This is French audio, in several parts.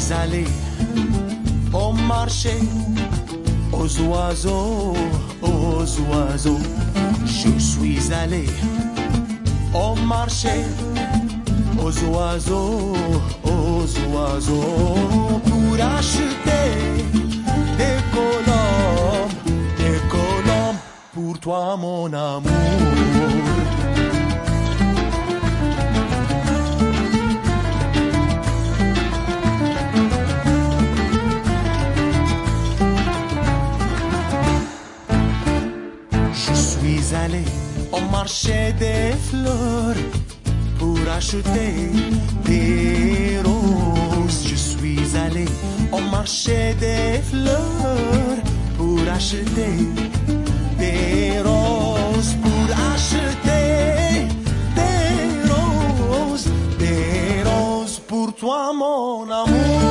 suis allé au marché, aux oiseaux, aux oiseaux. Je suis allé au marché, aux oiseaux, aux oiseaux, pour acheter des colombes pour toi mon amour. Je suis allé au marché des fleurs pour acheter des roses. Je suis allé au marché des fleurs pour acheter des roses, pour acheter des roses pour toi mon amour.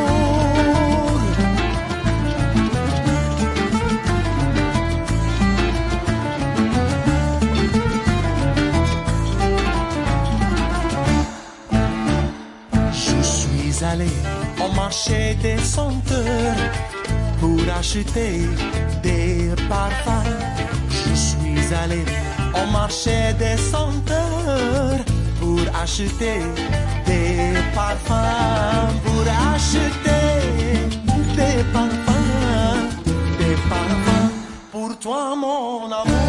Allé au marché des senteurs pour acheter des parfums. Je suis allé au marché des senteurs pour acheter des parfums, pour acheter des parfums pour toi mon amour.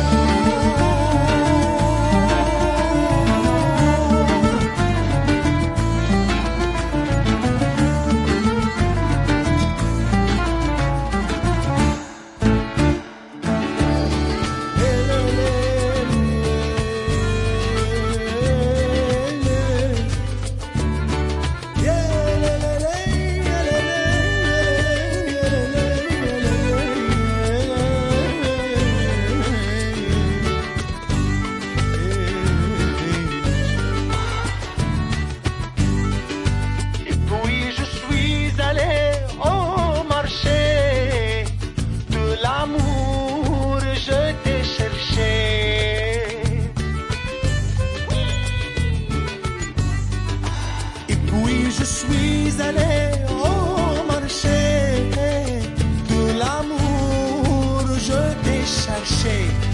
Je suis allé au marché de l'amour, je t'ai cherché.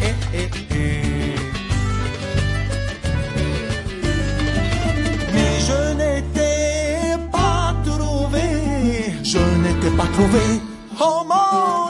Mais je n'étais pas trouvé, oh mon